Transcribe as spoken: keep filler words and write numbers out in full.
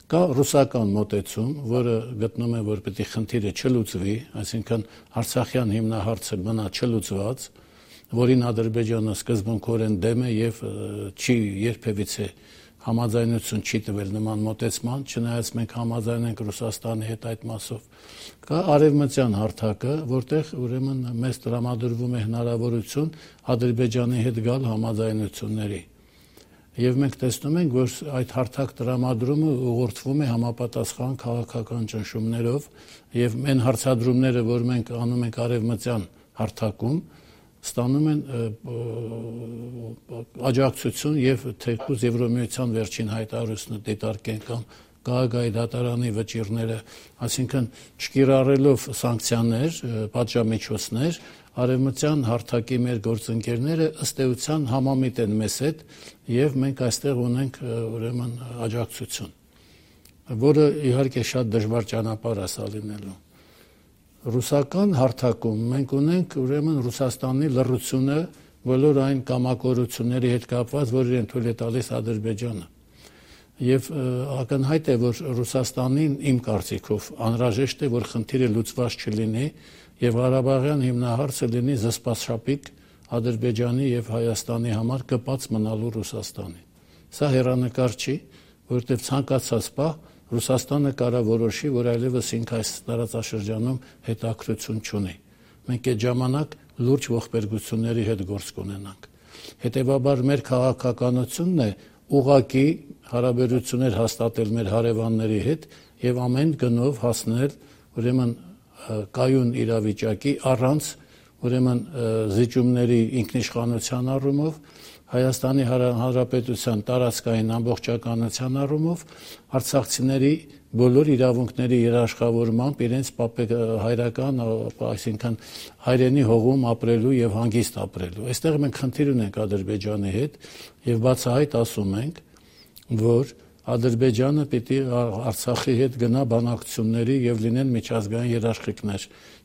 Կա ռուսական մոտեցում, որը գտնում է, որ պետք է խնդիրը չլուծվի, այսինքն Արցախյան հիմնահարցը մնա չլուծված, որին Ադրբեջանը սկզբունքորեն դեմ է եւ չի երբևիցե համաձայնություն չի տվել նման մոտեցման, չնայած մենք համաձայն ենք Ռուսաստանի հետ այդ մասով։ Կա արևմտյան հարթակը, որտեղ ուրեմն մեզ տրամադրվում է հնարավորություն Ադրբեջանի հետ գալ համաձայնությունների։ Եվ մենք տեսնում ենք, որ այդ հարթակ տրամադրումը ուղղորդվում է համապատասխան քաղաքական ճնշումներով եւ այն հարցադրումները, որ մենք անում ենք արևմտյան հարթակում, ստանում են աջակցություն եւ թեկուզ Եվրոմիության վերջին հայտարարությունը դիտարկեն կամ Գաագայի դատարանի վճիռները, այսինքն չկիրառելով սանկցիաներ, պատժամիջոցներ, արևմտյան հարթակի մեր գործընկերները ըստ էության համամիտ են մեզ հետ եւ մենք այստեղ ունենք ուրեմն աջակցություն, որը իհարկե շատ դժվար ճանապարհ է սա լինելու։ Ռուսական հարթակում մենք ունենք ուրեմն Ռուսաստանի լռությունը բոլոր այն կամակորությունների հետ կապված, որ իրեն թույլ է տալիս Ադրբեջանը։ Եվ ակնհայտ է, որ Ռուսաստանին իմ կարծիքով անհրաժեշտ է, որ խնդիրը լուծված չլինի եւ Ղարաբաղյան հիմնահարցը լինի զսպասշապիկ Ադրբեջանի եւ Հայաստանի համար կպած մնալու Ռուսաստանին։ Սա հեռանկար չի, որովհետեւ ցանկացած պահ Ռուսաստանը կարա որոշի, որ այլևս ինքը այս տարածաշրջանում հետաքրություն չունի։ Մենք այդ ժամանակ լուրջ ողբերգությունների հետ գործ կունենանք։ Հետևաբար մեր քաղաքականությունն է ուղղակի հարաբերություններ հաստատել մեր հարևանների հետ եւ ամեն գնով հասնել ուրեմն կայուն իրավիճակի առանց ուրեմն զիջումների ինքնիշխանության առումով Հայաստանի Հանրապետության տարածքային ամբողջականության առումով արցախցիների բոլոր իրավունքների երաշխավորմամբ իրենց հայրական, այսինքն հայրենի հողում ապրելու եւ հանգիստ ապրելու։ Այստեղ մենք խնդիր ունենք Ադրբեջանի հետ եւ բացահայտ ասում ենք, որ Ադրբեջանը պիտի Արցախի հետ գնա բանակցությունների եւ լինեն միջազգային երաշխիքներ։